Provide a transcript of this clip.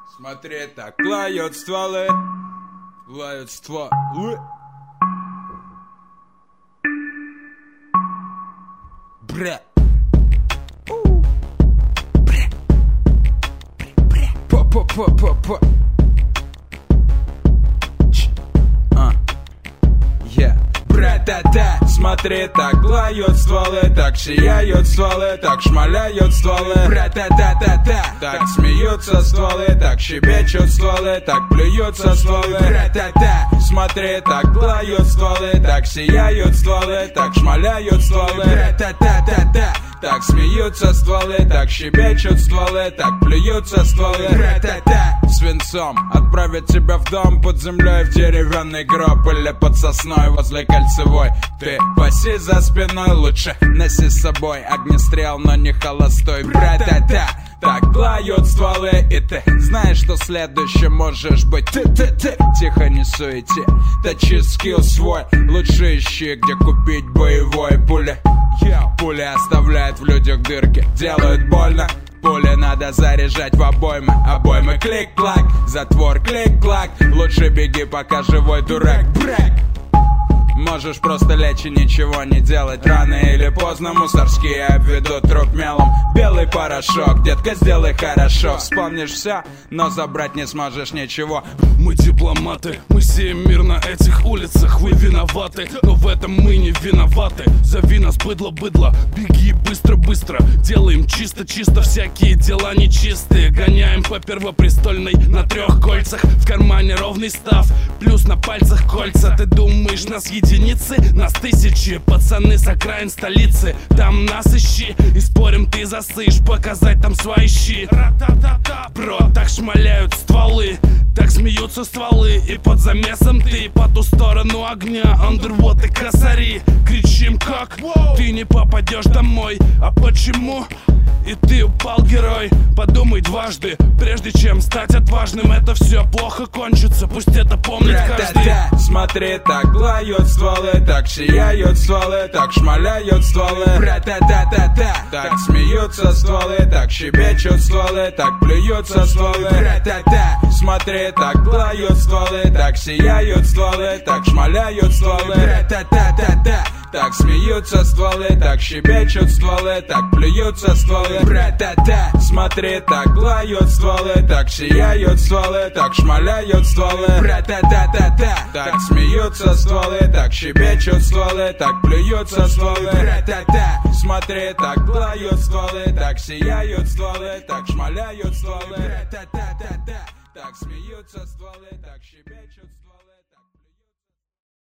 Смотри, так лают стволы, лают стволы. Бра. Бра. Бра. По-по-по-по-по. Бра-та-та, смотри, так лают стволы, так сияют стволы, так шмаляют стволы. Бра-та-та-та-та, так смеются стволы, так щебечут стволы, так плюются стволы. Бра-та-та, смотри, так лают стволы, так сияют стволы, так шмаляют стволы. Бра-та-та-та-та, так смеются стволы, так щебечут стволы, так плюются стволы. Бра-та-та, свинцом отправить тебя в дом под землей, в деревянный гроб или под сосной возле кольцевой. Ты паси за спиной, лучше носи с собой огнестрел, но не холостой. Бра-та-та, так лают стволы, и ты знаешь, что следующим можешь быть ты. Тихо, не суети, точи скилл свой, лучше ищи, где купить боевой. Пули оставляют в людях дырки, делают больно. Пули надо заряжать в обоймы. Обоймы клик-клак, затвор клик-клак. Лучше беги, пока живой, дурак. Брак. Можешь просто лечь и ничего не делать. Рано или поздно мусорские обведут труп мелом. Белый порошок, детка, сделай хорошо. Вспомнишь все, но забрать не сможешь ничего. Мы дипломаты, мы сеем мир на этих улицах. Вы виноваты, но в этом мы не виноваты. Зови нас быдло-быдло, беги быстро-быстро. Делаем чисто-чисто, всякие дела нечистые. Гоняем по Первопрестольной на 3 кольцах. В кармане ровный став, плюс на пальцах кольца. Ты думаешь, нас единицы? Нас тысячи, пацаны с окраин столицы. Там нас ищи, и спорим, ты засышь. Показать там свои щи. Бро, так шмаляют стволы, так смеются стволы. И под замесом ты по ту сторону огня. Андервоты косари, кричим как ты не попадешь домой. А почему? И ты упал, герой. Подумай дважды, прежде чем стать отважным. Это все плохо кончится, пусть это помнит каждый. Смотри, так лают стволы, так сияют стволы, так шмаляют стволы. Бра-та-та-та-та, так смеются стволы, так щебечут стволы, так плюются стволы. Бра-та-та, смотри, так лают стволы, так сияют стволы, так шмаляют стволы. Бра-та-та-та-та, так смеются стволы, так щебечут стволы, так плюются стволы. Бра-та-та, смотри, так лают стволы, так сияют стволы, так шмаляют стволы. Бра-та-та-та-та, так смеются стволы, так щебечут стволы, так плюются стволы. Бра-та-та, смотри, так лают стволы, так сияют стволы, так шмаляют стволы. Бра-та-та-та-та, так смеются стволы, так щебечут стволы.